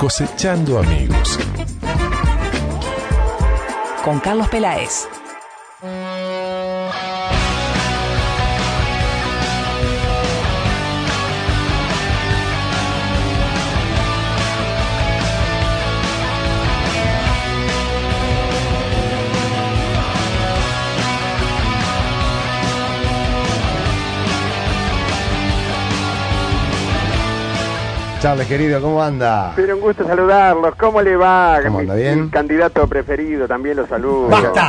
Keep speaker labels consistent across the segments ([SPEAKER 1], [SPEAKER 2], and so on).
[SPEAKER 1] Cosechando amigos.
[SPEAKER 2] Con Carlos Peláez.
[SPEAKER 3] Charles, querido, ¿cómo anda?
[SPEAKER 4] Pero un gusto saludarlos. ¿Cómo le va?
[SPEAKER 3] ¿Cómo anda? ¿Bien?
[SPEAKER 4] Mi candidato preferido, también lo saludo.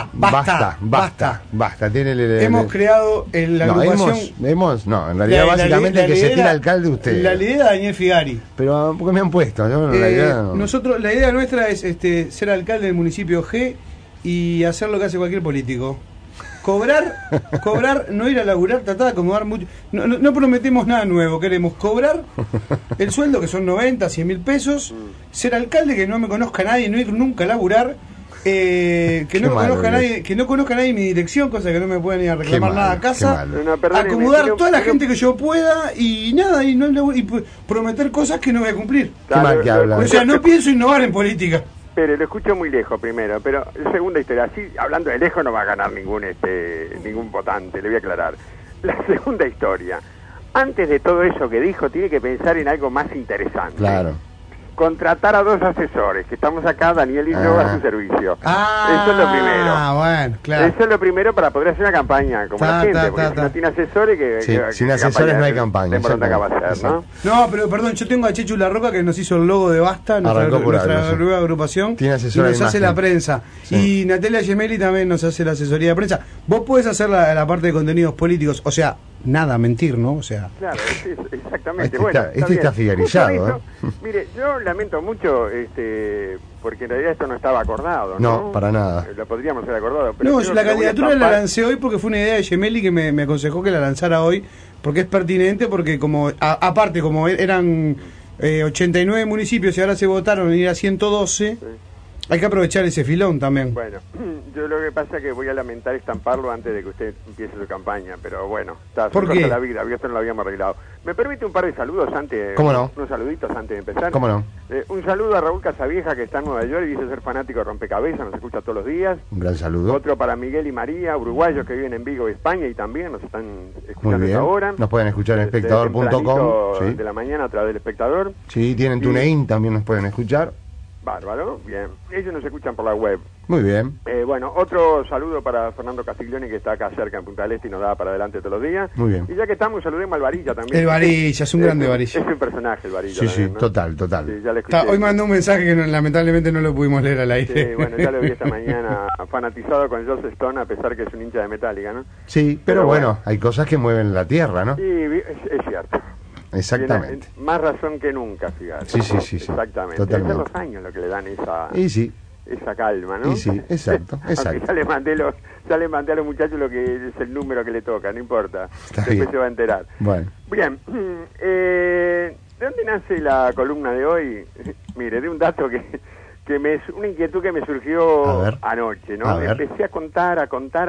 [SPEAKER 3] Basta.
[SPEAKER 5] Hemos creado la agrupación...
[SPEAKER 3] No, en realidad básicamente el que se tira alcalde usted.
[SPEAKER 5] La idea de Daniel Figari.
[SPEAKER 3] Pero, ¿por qué me han puesto? Yo, en realidad, no.
[SPEAKER 5] Nosotros, la idea nuestra es ser alcalde del municipio G y hacer lo que hace cualquier político. Cobrar, no ir a laburar, tratar de acomodar mucho. No prometemos nada nuevo, queremos cobrar el sueldo, que son 90, 100 mil pesos, ser alcalde, que no me conozca nadie, no ir nunca a laburar, que no conozca a nadie mi dirección, cosa que no me puedan ir a reclamar nada a casa, acomodar toda la gente que yo pueda y nada, y prometer cosas que no voy a cumplir. O sea, no pienso innovar en política.
[SPEAKER 4] Pero lo escucho muy lejos primero, pero segunda historia, así hablando de lejos no va a ganar ningún votante, le voy a aclarar. La segunda historia, antes de todo eso que dijo, tiene que pensar en algo más interesante.
[SPEAKER 3] Claro.
[SPEAKER 4] Contratar a 2 asesores, que estamos acá, Daniel y yo, a su servicio. Eso es lo primero.
[SPEAKER 5] Bueno, claro.
[SPEAKER 4] Eso es lo primero para poder hacer una campaña, como la gente, porque si no tiene asesores,
[SPEAKER 3] sin asesores no hay campaña.
[SPEAKER 5] No, pero perdón, yo tengo a Chechu La Roca, que nos hizo el logo de Basta, nuestra nueva agrupación,
[SPEAKER 3] tiene
[SPEAKER 5] y nos hace la prensa. Sí. Y Natalia Gemelli también nos hace la asesoría de prensa. Vos podés hacer la parte de contenidos políticos, o sea, nada, mentir, ¿no? O sea...
[SPEAKER 4] Claro, exactamente.
[SPEAKER 3] Este está figarizado,
[SPEAKER 4] Mire, yo lamento mucho, porque en realidad esto no estaba acordado, ¿no?
[SPEAKER 3] No, para nada.
[SPEAKER 4] Lo podríamos haber acordado. Pero
[SPEAKER 5] no, la candidatura la lancé hoy porque fue una idea de Gemelli que me aconsejó que la lanzara hoy, porque es pertinente, porque como aparte, como eran 89 municipios y ahora se votaron en ir a 112... Sí. Hay que aprovechar ese filón también.
[SPEAKER 4] Bueno, yo lo que pasa es que voy a lamentar estamparlo antes de que usted empiece su campaña, pero bueno, está
[SPEAKER 5] ¿por qué?
[SPEAKER 4] La vida, esto no lo habíamos arreglado. ¿Me permite un par de saludos antes?
[SPEAKER 3] ¿Cómo no?
[SPEAKER 4] Unos saluditos antes de empezar.
[SPEAKER 3] ¿Cómo no?
[SPEAKER 4] Un saludo a Raúl Casavieja, que está en Nueva York y dice ser fanático de Rompecabezas, nos escucha todos los días.
[SPEAKER 3] Un gran saludo.
[SPEAKER 4] Otro para Miguel y María, uruguayos que viven en Vigo, España, y también nos están escuchando ahora.
[SPEAKER 3] Nos pueden escuchar en espectador.com.
[SPEAKER 4] Sí. De la mañana a través del Espectador.
[SPEAKER 3] Sí, tienen TuneIn, también nos pueden escuchar.
[SPEAKER 4] Bárbaro, bien. Ellos nos escuchan por la web.
[SPEAKER 3] Muy bien.
[SPEAKER 4] Bueno, otro saludo para Fernando Castiglioni, que está acá cerca en Punta del Este y nos da para adelante todos los días.
[SPEAKER 3] Muy bien.
[SPEAKER 4] Y ya que estamos, saludemos al Varilla también.
[SPEAKER 5] El Varilla, es un grande Varilla.
[SPEAKER 4] Es un personaje el Varilla.
[SPEAKER 3] Sí,
[SPEAKER 4] también,
[SPEAKER 3] sí,
[SPEAKER 4] ¿no?
[SPEAKER 3] total.
[SPEAKER 4] Sí, ya le escuché.
[SPEAKER 5] Hoy mandó un mensaje que lamentablemente no lo pudimos leer al aire.
[SPEAKER 4] Sí, bueno, ya lo vi esta mañana, fanatizado con Joss Stone, a pesar que es un hincha de Metallica, ¿no?
[SPEAKER 3] Sí, pero bueno, hay cosas que mueven la tierra, ¿no?
[SPEAKER 4] Sí, es cierto.
[SPEAKER 3] Exactamente.
[SPEAKER 4] Tiene más razón que nunca, fíjate.
[SPEAKER 3] Sí.
[SPEAKER 4] Exactamente.
[SPEAKER 3] Totalmente.
[SPEAKER 4] Son los años lo que le dan esa calma, ¿no?
[SPEAKER 3] Y sí, exacto.
[SPEAKER 4] Ya le mandé a los muchachos lo que es el número que le toca, no importa. Después se va a enterar.
[SPEAKER 3] Bueno.
[SPEAKER 4] Bien. ¿De dónde nace la columna de hoy? Mire, de un dato una inquietud que me surgió anoche, ¿no? Empecé a contar.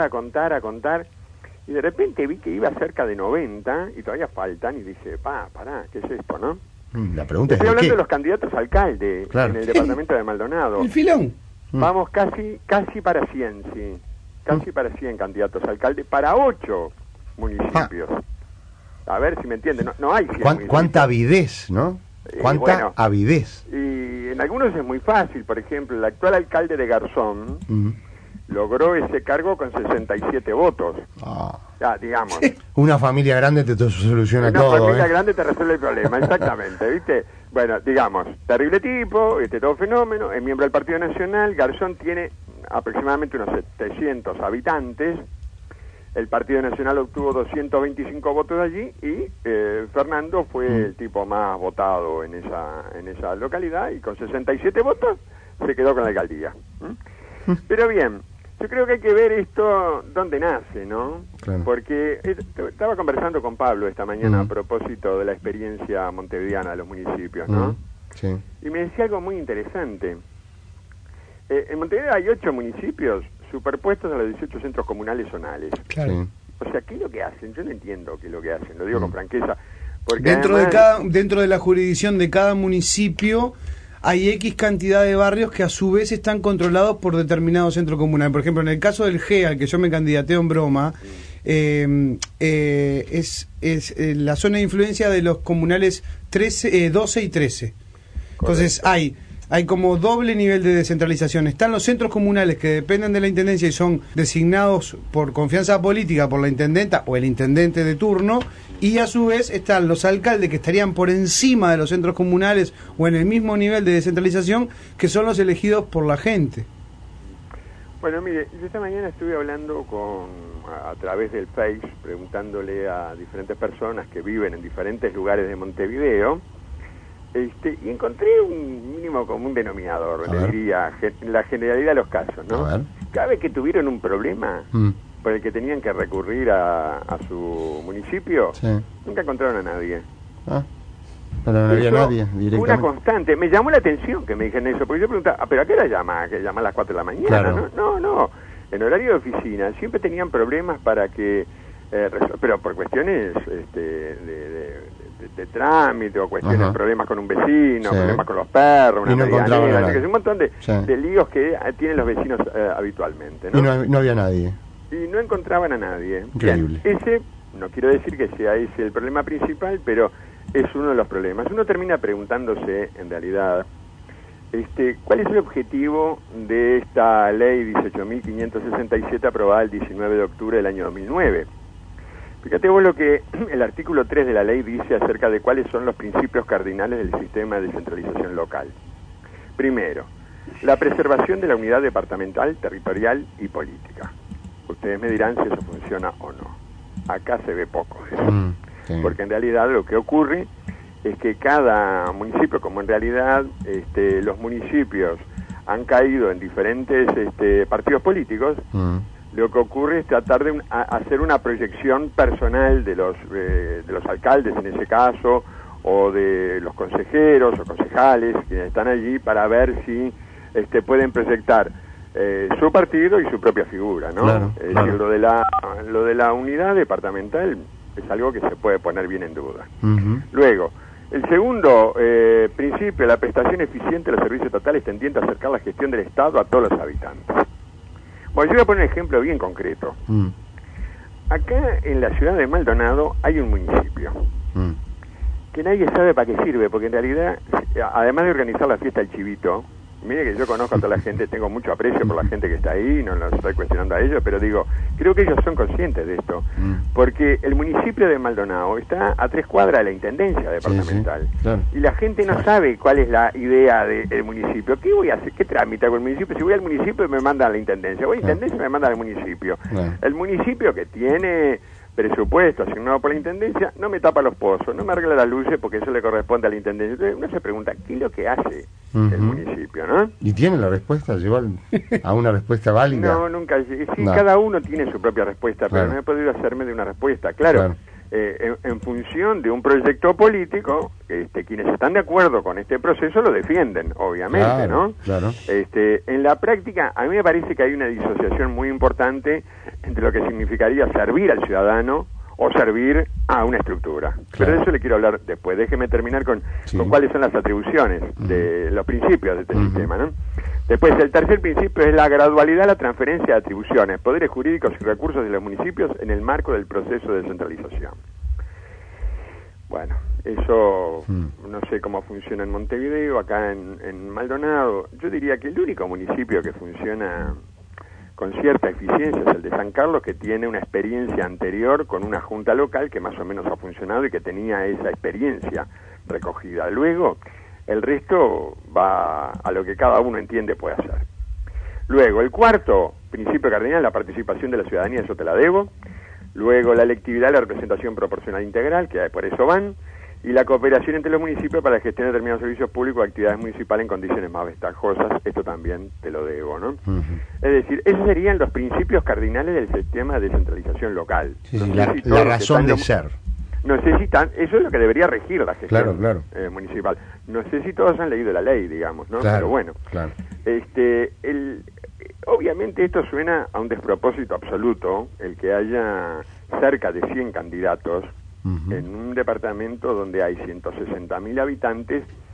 [SPEAKER 4] Y de repente vi que iba cerca de 90 y todavía faltan y dije, pará, ¿qué es esto, no?
[SPEAKER 3] La pregunta
[SPEAKER 4] Estoy
[SPEAKER 3] es
[SPEAKER 4] hablando de los candidatos a alcalde en el departamento de Maldonado.
[SPEAKER 5] El filón.
[SPEAKER 4] Vamos casi para 100, sí. Casi para 100 candidatos a alcalde para 8 municipios. A ver si me entienden. No hay 100
[SPEAKER 3] ¿Cuánta avidez, no? ¿Cuánta avidez?
[SPEAKER 4] Y en algunos es muy fácil. Por ejemplo, el actual alcalde de Garzón logró ese cargo con 67 votos. Ya, digamos.
[SPEAKER 3] Una familia grande te soluciona todo.
[SPEAKER 4] Una familia grande te resuelve el problema, exactamente, ¿viste? Bueno, digamos, terrible tipo, todo fenómeno, es miembro del Partido Nacional. Garzón tiene aproximadamente unos 700 habitantes. El Partido Nacional obtuvo 225 votos allí y Fernando fue el tipo más votado en esa localidad y con 67 votos se quedó con la alcaldía. Pero bien, yo creo que hay que ver esto dónde nace, ¿no?
[SPEAKER 3] Claro.
[SPEAKER 4] Porque estaba conversando con Pablo esta mañana a propósito de la experiencia montevideana de los municipios, ¿no?
[SPEAKER 3] Sí.
[SPEAKER 4] Y me decía algo muy interesante. En Montevideo hay 8 municipios superpuestos a los 18 centros comunales zonales.
[SPEAKER 5] Claro.
[SPEAKER 3] Sí.
[SPEAKER 4] O sea, ¿qué es lo que hacen? Yo no entiendo qué es lo que hacen, lo digo con franqueza. Porque
[SPEAKER 5] Dentro
[SPEAKER 4] además,
[SPEAKER 5] de la jurisdicción de cada municipio hay X cantidad de barrios que a su vez están controlados por determinados centros comunales. Por ejemplo, en el caso del GEA, al que yo me candidateo en broma, es la zona de influencia de los comunales 12 y 13. Entonces hay como doble nivel de descentralización. Están los centros comunales que dependen de la intendencia y son designados por confianza política por la intendenta o el intendente de turno, y a su vez están los alcaldes que estarían por encima de los centros comunales o en el mismo nivel de descentralización, que son los elegidos por la gente.
[SPEAKER 4] Bueno, mire, yo esta mañana estuve hablando a través del Face, preguntándole a diferentes personas que viven en diferentes lugares de Montevideo, y encontré un mínimo común denominador, le diría, en la generalidad de los casos, ¿no? Cada vez que tuvieron un problema por el que tenían que recurrir a su municipio, nunca encontraron a nadie.
[SPEAKER 3] Pero no había nadie directamente.
[SPEAKER 4] Una constante. Me llamó la atención que me dijeran eso, porque yo preguntaba, ¿pero a qué hora llama? ¿Que llama a las 4 de la mañana?
[SPEAKER 3] Claro.
[SPEAKER 4] No. En horario de oficina siempre tenían problemas para que... pero por cuestiones de trámite o cuestiones, problemas con un vecino, problemas con los perros, una medianera, un montón de líos que tienen los vecinos habitualmente, ¿no?
[SPEAKER 3] Y no había nadie.
[SPEAKER 4] Y no encontraban a nadie.
[SPEAKER 3] Increíble.
[SPEAKER 4] Bien, ese, no quiero decir que sea ese el problema principal, pero es uno de los problemas. Uno termina preguntándose, en realidad, ¿cuál es el objetivo de esta ley 18.567 aprobada el 19 de octubre del año 2009? Fíjate vos lo que el artículo 3 de la ley dice acerca de cuáles son los principios cardinales del sistema de descentralización local. Primero, la preservación de la unidad departamental, territorial y política. Ustedes me dirán si eso funciona o no. Acá se ve poco de eso. Porque en realidad lo que ocurre es que cada municipio, como en realidad los municipios han caído en diferentes partidos políticos, lo que ocurre es tratar de hacer una proyección personal de los alcaldes en ese caso, o de los consejeros o concejales que están allí, para ver si pueden proyectar su partido y su propia figura, ¿no?
[SPEAKER 3] Claro.
[SPEAKER 4] Decir, lo de la unidad departamental es algo que se puede poner bien en duda. Luego, el segundo principio, la prestación eficiente de los servicios estatales tendiente a acercar la gestión del Estado a todos los habitantes. Bueno, yo voy a poner un ejemplo bien concreto. Acá en la ciudad de Maldonado hay un municipio que nadie sabe para qué sirve, porque en realidad, además de organizar la fiesta del Chivito, mire que yo conozco a toda la gente, tengo mucho aprecio por la gente que está ahí, no los estoy cuestionando a ellos, pero digo, creo que ellos son conscientes de esto, porque el municipio de Maldonado está a 3 cuadras de la intendencia departamental,
[SPEAKER 3] claro.
[SPEAKER 4] Y la gente no sabe cuál es la idea del municipio. ¿Qué voy a hacer? ¿Qué trámite con el municipio? Si voy al municipio me mandan a la intendencia, voy a la intendencia y me mandan al municipio. El municipio, que tiene presupuesto asignado por la intendencia, no me tapa los pozos, no me arregla las luces, porque eso le corresponde a la intendencia. Entonces uno se pregunta, ¿qué es lo que hace el municipio, no?
[SPEAKER 3] ¿Y tiene la respuesta? ¿Llegó a una respuesta válida?
[SPEAKER 4] No, nunca. Sí, cada uno tiene su propia respuesta, pero no he podido hacerme de una respuesta. Claro. En función de un proyecto político, quienes están de acuerdo con este proceso lo defienden, obviamente, ¿no?
[SPEAKER 3] Claro.
[SPEAKER 4] En la práctica, a mí me parece que hay una disociación muy importante entre lo que significaría servir al ciudadano o servir a una estructura. Claro. Pero de eso le quiero hablar después. Déjeme terminar con cuáles son las atribuciones de los principios de este sistema, ¿no? Después, el tercer principio es la gradualidad, la transferencia de atribuciones, poderes jurídicos y recursos de los municipios en el marco del proceso de descentralización. Bueno, eso no sé cómo funciona en Montevideo, acá en Maldonado. Yo diría que el único municipio que funciona con cierta eficiencia es el de San Carlos, que tiene una experiencia anterior con una junta local que más o menos ha funcionado y que tenía esa experiencia recogida. Luego, el resto va a lo que cada uno entiende puede hacer. Luego, el cuarto principio cardinal, la participación de la ciudadanía, eso te la debo. Luego, la electividad y la representación proporcional integral, que por eso van. Y la cooperación entre los municipios para la gestión de determinados servicios públicos o actividades municipales en condiciones más ventajosas, esto también te lo debo, ¿no? Es decir, esos serían los principios cardinales del sistema de descentralización local.
[SPEAKER 3] La razón de ser.
[SPEAKER 4] No sé si eso es lo que debería regir la gestión municipal. No sé si todos han leído la ley, digamos, ¿no? Pero bueno, obviamente esto suena a un despropósito absoluto, el que haya cerca de 100 candidatos en un departamento donde hay 160.000 habitantes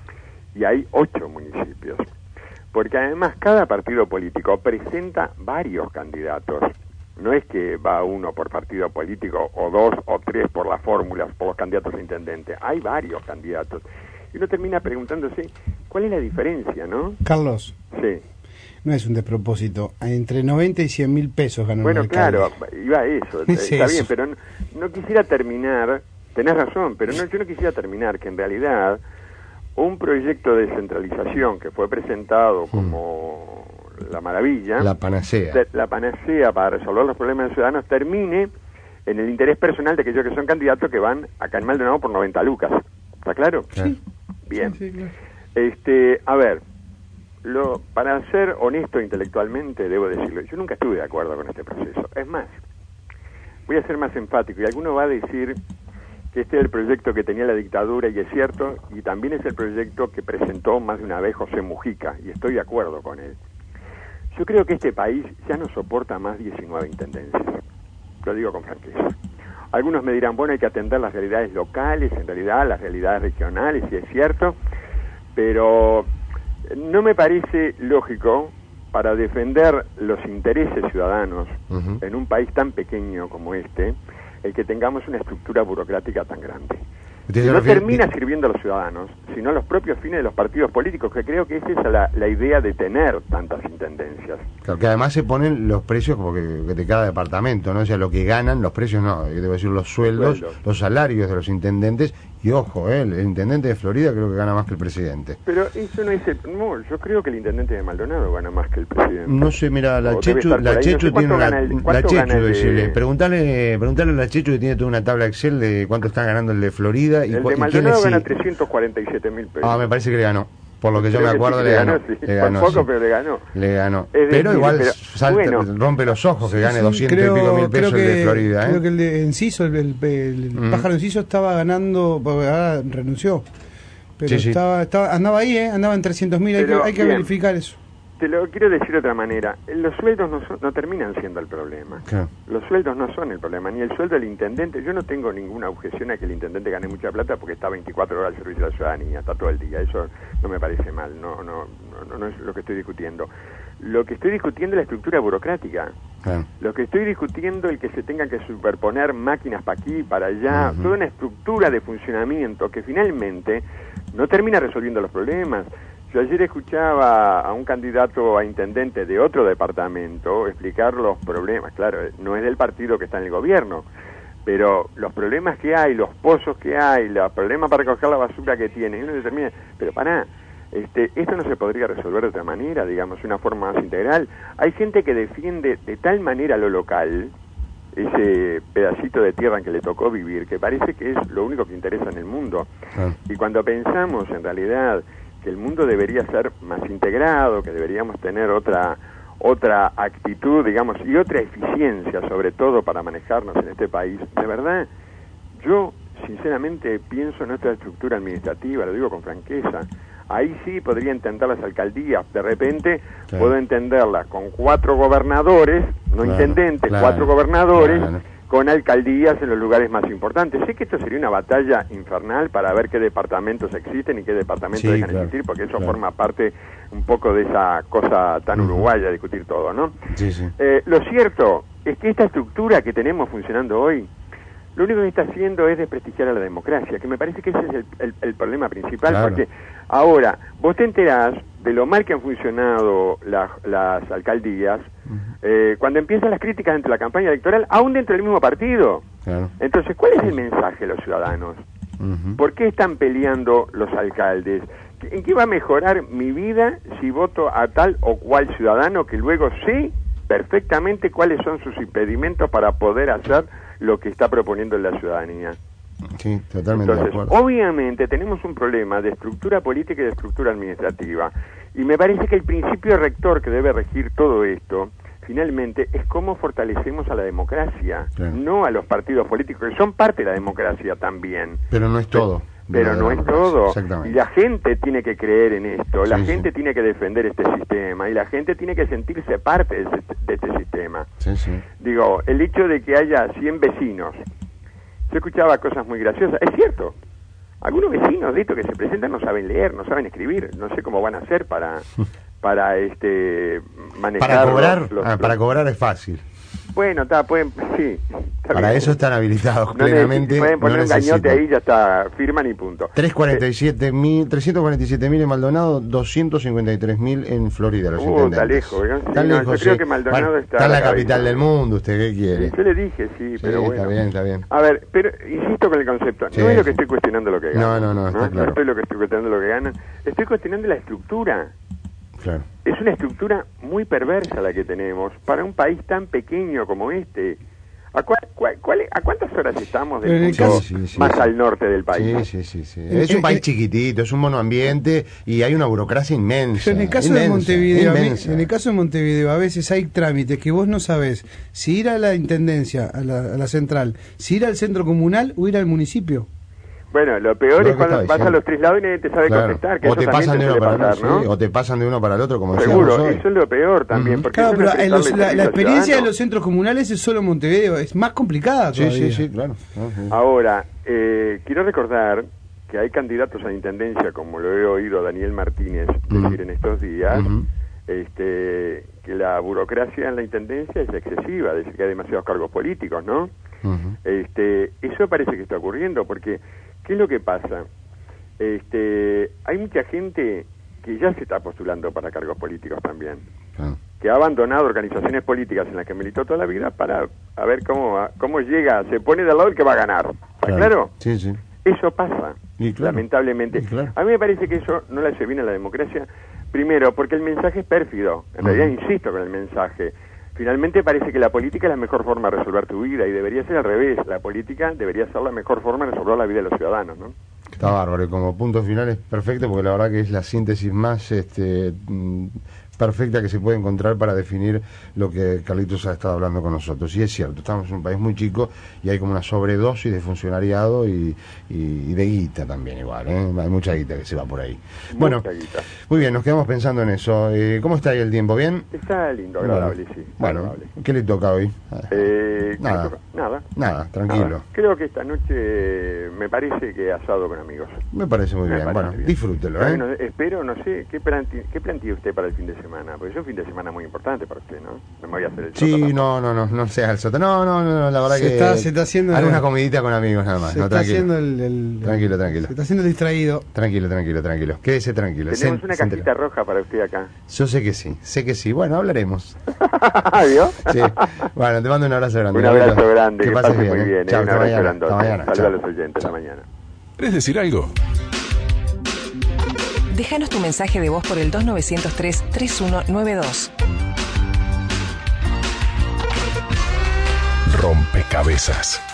[SPEAKER 4] y hay 8 municipios. Porque además cada partido político presenta varios candidatos. No es que va uno por partido político, o 2 o 3 por las fórmulas, por los candidatos a intendente. Hay varios candidatos. Y uno termina preguntándose, ¿cuál es la diferencia, no?
[SPEAKER 5] Carlos.
[SPEAKER 4] Sí.
[SPEAKER 5] No es un despropósito. Entre 90 y 100 mil pesos ganó
[SPEAKER 4] Bueno,
[SPEAKER 5] el alcalde.
[SPEAKER 4] claro, iba a eso. Está bien, pero no quisiera terminar, tenés razón, pero yo no quisiera terminar que en realidad un proyecto de descentralización que fue presentado como la maravilla,
[SPEAKER 3] la panacea
[SPEAKER 4] para resolver los problemas de los ciudadanos, termine en el interés personal de aquellos que son candidatos que van acá en Maldonado por 90 lucas. ¿Está claro?
[SPEAKER 5] Sí.
[SPEAKER 4] Bien.
[SPEAKER 5] Sí, claro.
[SPEAKER 4] A ver, para ser honesto intelectualmente, debo decirlo, yo nunca estuve de acuerdo con este proceso. Es más, voy a ser más enfático, y alguno va a decir que este es el proyecto que tenía la dictadura, y es cierto, y también es el proyecto que presentó más de una vez José Mujica, y estoy de acuerdo con él. Yo creo que este país ya no soporta más 19 intendencias, lo digo con franqueza. Algunos me dirán, bueno, hay que atender las realidades locales, en realidad las realidades regionales, y es cierto, pero no me parece lógico, para defender los intereses ciudadanos en un país tan pequeño como este, el que tengamos una estructura burocrática tan grande. No termina sirviendo a los ciudadanos, sino a los propios fines de los partidos políticos, que creo que esa es la idea de tener tantas intendencias.
[SPEAKER 3] Claro, que además se ponen los precios de cada departamento, ¿no? O sea, lo que ganan, los precios no, debo decir los sueldos, los salarios de los intendentes, y ojo, el intendente de Florida creo que gana más que el presidente.
[SPEAKER 4] Pero eso no es no, yo creo que el intendente de Maldonado gana más que el presidente.
[SPEAKER 3] No sé, mira, la Chechu tiene preguntale a la Chechu, que tiene toda una tabla Excel de cuánto está ganando el de Florida.
[SPEAKER 4] El de Maldonado gana 347.000 pesos.
[SPEAKER 3] Me parece que le ganó. Por lo que yo me acuerdo, le ganó.
[SPEAKER 4] Sí. Le ganó, poco, sí. Pero le ganó.
[SPEAKER 3] Le ganó. Pero igual rompe los ojos que gane 200 y pico mil pesos el de Florida.
[SPEAKER 5] Creo que el de Enciso, el pájaro Enciso estaba ganando, porque ahora renunció. Pero andaba ahí, andaba en 300.000, hay que verificar eso.
[SPEAKER 4] Te lo quiero decir de otra manera, los sueldos no terminan siendo el problema.
[SPEAKER 3] Claro.
[SPEAKER 4] Los sueldos no son el problema, ni el sueldo del intendente. Yo no tengo ninguna objeción a que el intendente gane mucha plata porque está 24 horas al servicio de la ciudadanía, está todo el día. Eso no me parece mal, no es lo que estoy discutiendo. Lo que estoy discutiendo es la estructura burocrática.
[SPEAKER 3] Claro.
[SPEAKER 4] Lo que estoy discutiendo es el que se tengan que superponer máquinas para aquí, para allá, toda una estructura de funcionamiento que finalmente no termina resolviendo los problemas. Yo ayer escuchaba a un candidato a intendente de otro departamento explicar los problemas. Claro, no es del partido que está en el gobierno, pero los problemas que hay, los pozos que hay, los problemas para recoger la basura que tiene, y uno determina, pero esto no se podría resolver de otra manera, digamos, una forma más integral. Hay gente que defiende de tal manera lo local, ese pedacito de tierra en que le tocó vivir, que parece que es lo único que interesa en el mundo. Y cuando pensamos en realidad que el mundo debería ser más integrado, que deberíamos tener otra actitud, digamos, y otra eficiencia, sobre todo para manejarnos en este país, de verdad, yo sinceramente pienso en nuestra estructura administrativa, lo digo con franqueza. Ahí sí podría entender las alcaldías, de repente puedo entenderlas con 4 gobernadores, no intendentes, 4 gobernadores, con alcaldías en los lugares más importantes. Sé que esto sería una batalla infernal para ver qué departamentos existen y qué departamentos dejan existir, porque eso forma parte un poco de esa cosa tan uruguaya, discutir todo, ¿no?
[SPEAKER 3] Sí.
[SPEAKER 4] Lo cierto es que esta estructura que tenemos funcionando hoy, lo único que está haciendo es desprestigiar a la democracia, que me parece que ese es el problema principal, porque ahora vos te enterás de lo mal que han funcionado las alcaldías, cuando empiezan las críticas dentro de la campaña electoral, aún dentro del mismo partido. Entonces, ¿cuál es el mensaje de los ciudadanos? ¿Por qué están peleando los alcaldes? ¿En qué va a mejorar mi vida si voto a tal o cual ciudadano que luego sé perfectamente cuáles son sus impedimentos para poder hacer lo que está proponiendo la ciudadanía?
[SPEAKER 3] Sí, totalmente.
[SPEAKER 4] Entonces,
[SPEAKER 3] de acuerdo.
[SPEAKER 4] Obviamente tenemos un problema de estructura política y de estructura administrativa, y me parece que el principio rector que debe regir todo esto, finalmente, es cómo fortalecemos a la democracia, no a los partidos políticos, que son parte de la democracia también.
[SPEAKER 3] Pero no es todo.
[SPEAKER 4] Pero no es todo.
[SPEAKER 3] Exactamente.
[SPEAKER 4] Y la gente tiene que creer en esto, la gente tiene que defender este sistema, y la gente tiene que sentirse parte de este sistema. Digo, el hecho de que haya 100 vecinos, yo escuchaba cosas muy graciosas, es cierto. algunos vecinos de estos que se presentan no saben leer, no saben escribir, no sé cómo van a hacer para manejar
[SPEAKER 3] para cobrar es fácil.
[SPEAKER 4] Bueno, pueden, sí.
[SPEAKER 3] Para
[SPEAKER 4] bien.
[SPEAKER 3] eso están habilitados
[SPEAKER 4] No
[SPEAKER 3] plenamente.
[SPEAKER 4] Pueden poner
[SPEAKER 3] no
[SPEAKER 4] un gañote ahí, ya está, firman y punto.
[SPEAKER 3] 347.000 en Maldonado, 253.000 en Florida, los intendentes.
[SPEAKER 4] Está lejos, ¿no?
[SPEAKER 3] Está lejos,
[SPEAKER 4] yo creo que Maldonado
[SPEAKER 3] está en la capital del mundo, ¿usted qué quiere?
[SPEAKER 4] Sí, yo le dije, sí, pero bueno.
[SPEAKER 3] Está bien.
[SPEAKER 4] A ver, pero insisto con el concepto, no es lo que estoy cuestionando lo que ganan.
[SPEAKER 3] No, está claro.
[SPEAKER 4] No estoy lo que estoy cuestionando lo que ganan, estoy cuestionando la estructura.
[SPEAKER 3] Claro.
[SPEAKER 4] Es una estructura muy perversa la que tenemos para un país tan pequeño como este. ¿A cuántas horas estamos del punto más al norte del país?
[SPEAKER 3] Sí. Es un país chiquitito, es un monoambiente y hay una burocracia inmensa.
[SPEAKER 5] Pero en el caso de Montevideo, a veces hay trámites que vos no sabés si ir a la intendencia, a la central, si ir al centro comunal o ir al municipio.
[SPEAKER 4] Bueno, lo peor es cuando vas a los 3 lados y nadie te sabe contestar. Que
[SPEAKER 3] o te pasan de uno para el otro,
[SPEAKER 4] ¿no?
[SPEAKER 3] O te pasan de uno para el otro, como
[SPEAKER 4] seguro,
[SPEAKER 3] decíamos hoy.
[SPEAKER 4] Eso es lo peor también. Porque
[SPEAKER 5] claro, pero la experiencia de los centros comunales es solo Montevideo, es más complicada todavía.
[SPEAKER 3] Sí, claro.
[SPEAKER 4] Ahora, quiero recordar que hay candidatos a intendencia, como lo he oído a Daniel Martínez decir en estos días, que la burocracia en la intendencia es excesiva, decir que hay demasiados cargos políticos, ¿no? Eso parece que está ocurriendo, porque ¿qué es lo que pasa? Hay mucha gente que ya se está postulando para cargos políticos también, que ha abandonado organizaciones políticas en las que militó toda la vida para a ver cómo llega, se pone del lado el que va a ganar. ¿Está claro?
[SPEAKER 3] Sí.
[SPEAKER 4] Eso pasa, lamentablemente. A mí me parece que eso no le hace bien a la democracia, primero, porque el mensaje es pérfido. En realidad insisto con el mensaje. Finalmente parece que la política es la mejor forma de resolver tu vida y debería ser al revés. La política debería ser la mejor forma de resolver la vida de los ciudadanos, ¿no?
[SPEAKER 3] Está bárbaro, y como punto final es perfecto porque la verdad que es la síntesis más perfecta que se puede encontrar para definir lo que Carlitos ha estado hablando con nosotros. Y es cierto, estamos en un país muy chico y hay como una sobredosis de funcionariado y de guita también igual, ¿eh? Hay mucha guita que se va por ahí. Bueno, muy bien, nos quedamos pensando en eso. ¿Cómo está ahí el tiempo? ¿Bien?
[SPEAKER 4] Está lindo, agradable, sí.
[SPEAKER 3] Bueno,
[SPEAKER 4] agradable.
[SPEAKER 3] ¿Qué le toca hoy?
[SPEAKER 4] Nada,
[SPEAKER 3] tranquilo.
[SPEAKER 4] Nada. Creo que esta noche me parece que asado con amigos.
[SPEAKER 3] Me parece muy bien. Bueno, bien. Disfrútelo, ¿eh?
[SPEAKER 4] Bueno, espero, no sé, ¿qué plantea usted para el fin de semana? Porque es un fin de semana muy importante para usted, ¿no? No me voy a hacer el
[SPEAKER 3] Sí, no sea el sota. No, la verdad
[SPEAKER 5] se está haciendo
[SPEAKER 3] una comidita con amigos nada más.
[SPEAKER 5] Está haciendo
[SPEAKER 3] Tranquilo.
[SPEAKER 5] Se está haciendo distraído.
[SPEAKER 3] Tranquilo. Quédese tranquilo.
[SPEAKER 4] Tenemos una cajita roja para usted acá.
[SPEAKER 3] Yo sé que sí. Bueno, hablaremos.
[SPEAKER 4] ¿Vio?
[SPEAKER 3] Sí. Bueno, te mando un abrazo grande.
[SPEAKER 4] Un abrazo grande. Que pases muy bien.
[SPEAKER 3] Chao,
[SPEAKER 4] un abrazo grande.
[SPEAKER 3] Hasta mañana.
[SPEAKER 4] Saludos a los oyentes. Hasta mañana.
[SPEAKER 2] ¿Querés decir algo?
[SPEAKER 1] Déjanos tu mensaje de voz por el 2903-3192.
[SPEAKER 2] Rompecabezas.